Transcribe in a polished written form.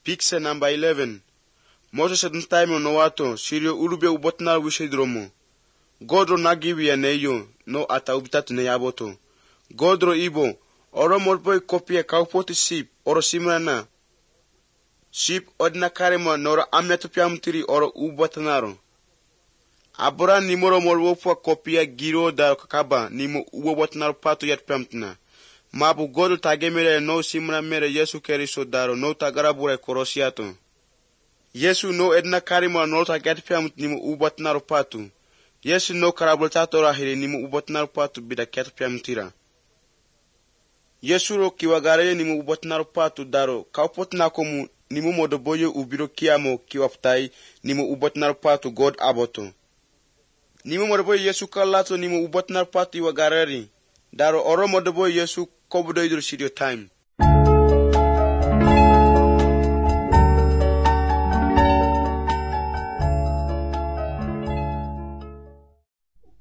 Picture number 11. Moses at time no wato, sirio urube ubotna wishidromo. Godro nagiwi ya neyo, no ata ubitatu ne yaboto. Godro ibo, oro morboy kopia kaupoti sip, oro simrana. Sip odna karema noro amyatu piamtiri oro ubotanaro. Abora nimoro morwofa kopia giro da kakaba, nimo ubotnaro pato yat piamtna. Mabu Godro tagemere no simra mere Yesu keriso daro no tagarabure korosiato. Yesu no edna karima no tagat piamut nimo ubotnaro patu. Yesu no karabultato rahiri nimo ubotnaro patu bida ket piamtira. Yesu ro kiwagare nimo ubotnaro patu daro kaupotna komu nimo modoboyo ubiro kiamo kiwaptai nimo ubotnaro patu God aboto. Nimo modoboyo Yesu kalato nimo ubotnaro patu iwagareri. Daro oro modoboyo Yesu kobudo idro sidio time.